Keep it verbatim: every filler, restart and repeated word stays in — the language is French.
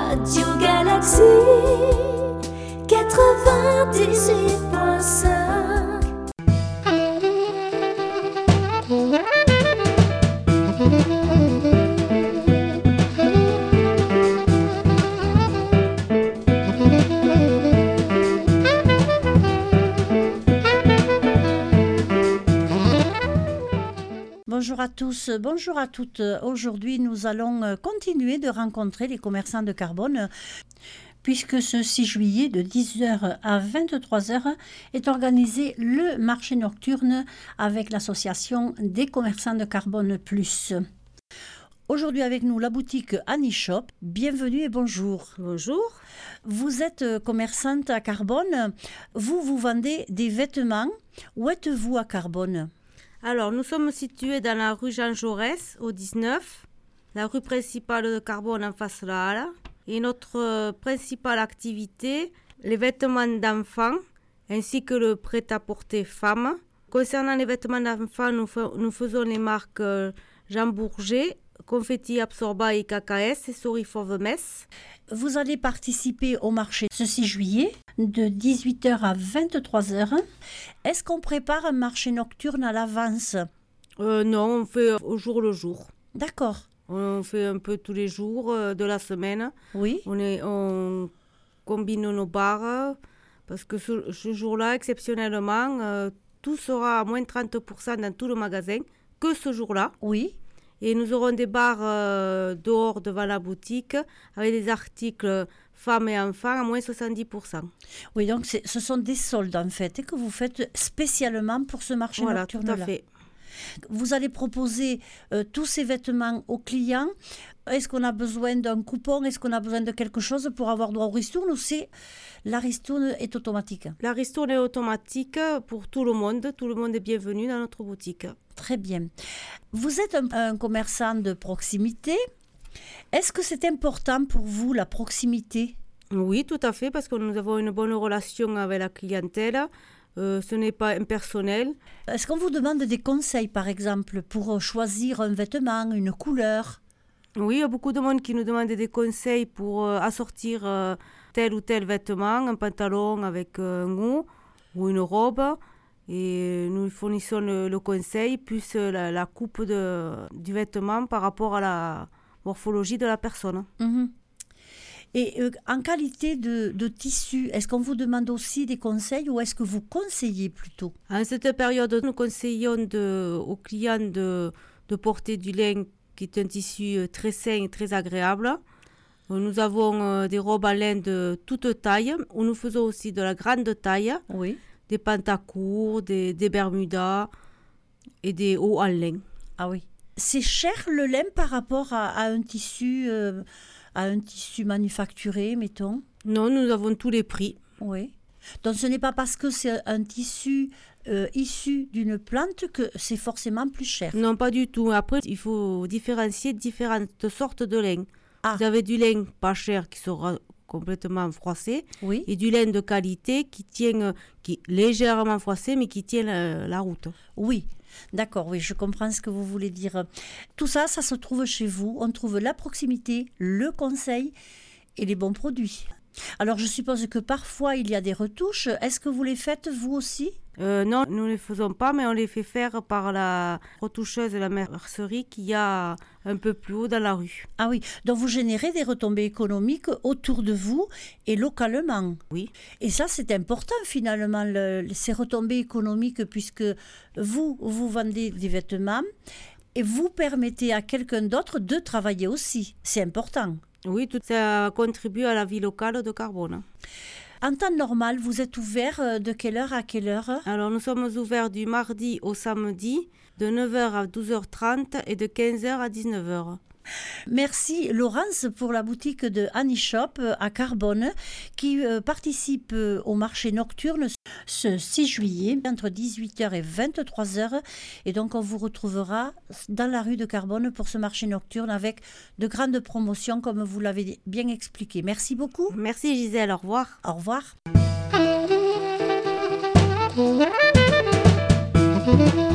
Radio Galaxie quatre-vingt-dix-huit point cinq. Bonjour à tous, bonjour à toutes. Aujourd'hui, nous allons continuer de rencontrer les commerçants de Carbone, puisque ce six juillet, de dix heures à vingt-trois heures, est organisé le marché nocturne avec l'association des commerçants de Carbone Plus. Aujourd'hui avec nous, la boutique Annie Shop. Bienvenue et bonjour. Bonjour. Vous êtes commerçante à Carbone. Vous, vous vendez des vêtements. Où êtes-vous à Carbone ? Alors, nous sommes situés dans la rue Jean Jaurès, au dix-neuf, la rue principale de Carbone en face de la halle. Et notre euh, principale activité, les vêtements d'enfants, ainsi que le prêt-à-porter femmes. Concernant les vêtements d'enfants, nous, fa- nous faisons les marques euh, Jean Bourget, Confetti Absorba et K K S et Souris Fauve Metz. Vous allez participer au marché ce six juillet de dix-huit heures à vingt-trois heures. Est-ce qu'on prépare un marché nocturne à l'avance ? Euh, non, on fait au jour le jour. D'accord. On fait un peu tous les jours euh, de la semaine. Oui. On, est, on combine nos bars parce que ce, ce jour-là, exceptionnellement, euh, tout sera à moins trente pour cent dans tout le magasin que ce jour-là. Oui. Et nous aurons des bars euh, dehors devant la boutique avec des articles femmes et enfants à moins soixante-dix pour cent. Oui, donc c'est, ce sont des soldes en fait et que vous faites spécialement pour ce marché Voilà, nocturne-là. tout à fait. Vous allez proposer euh, tous ces vêtements aux clients. Est-ce qu'on a besoin d'un coupon ? Est-ce qu'on a besoin de quelque chose pour avoir droit au ristourne ou c'est la ristourne est automatique ? La ristourne est automatique pour tout le monde. Tout le monde est bienvenu dans notre boutique. Très bien. Vous êtes un, un commerçant de proximité. Est-ce que c'est important pour vous, la proximité ? Oui, tout à fait, parce que nous avons une bonne relation avec la clientèle. Euh, ce n'est pas impersonnel. Est-ce qu'on vous demande des conseils, par exemple, pour choisir un vêtement, une couleur ? Oui, il y a beaucoup de monde qui nous demande des conseils pour euh, assortir euh, tel ou tel vêtement, un pantalon avec euh, un haut ou une robe. Et nous fournissons le, le conseil, plus la, la coupe de, du vêtement par rapport à la morphologie de la personne. Mmh. Et euh, en qualité de, de tissu, est-ce qu'on vous demande aussi des conseils ou est-ce que vous conseillez plutôt ? En cette période, nous conseillons de, aux clients de, de porter du lin qui est un tissu très sain et très agréable. Nous avons euh, des robes en lin de toute taille, où nous faisons aussi de la grande taille. Oui. Des pantacourts, des, des bermudas et des hauts en lin. Ah oui. C'est cher le lin par rapport à, à un tissu, euh, à un tissu manufacturé, mettons ? Non, nous avons tous les prix. Oui. Donc ce n'est pas parce que c'est un tissu euh, issu d'une plante que c'est forcément plus cher. Non, pas du tout. Après, il faut différencier différentes sortes de lin. Ah. Vous avez du lin pas cher qui sera complètement froissé, Oui. et du lin de qualité qui tient, qui est légèrement froissé, mais qui tient la, la route. Oui, d'accord, oui, je comprends ce que vous voulez dire. Tout ça, ça se trouve chez vous. On trouve la proximité, le conseil et les bons produits. Alors, je suppose que parfois, il y a des retouches. Est-ce que vous les faites, vous aussi ? Euh, non, nous ne les faisons pas, mais on les fait faire par la retoucheuse de la mercerie qu'il y a un peu plus haut dans la rue. Ah oui, donc vous générez des retombées économiques autour de vous et localement. Oui. Et ça, c'est important finalement, le, ces retombées économiques, puisque vous, vous vendez des vêtements et vous permettez à quelqu'un d'autre de travailler aussi. C'est important. Oui, tout ça contribue à la vie locale de Carbone. En temps normal, vous êtes ouvert de quelle heure à quelle heure ? Alors, nous sommes ouverts du mardi au samedi, de neuf heures à douze heures trente et de quinze heures à dix-neuf heures. Merci Laurence pour la boutique de Annie Shop à Carbone qui euh, participe euh, au marché nocturne ce six juillet entre dix-huit heures et vingt-trois heures. Et donc on vous retrouvera dans la rue de Carbone pour ce marché nocturne avec de grandes promotions comme vous l'avez bien expliqué. Merci beaucoup. Merci Gisèle, au revoir. Au revoir.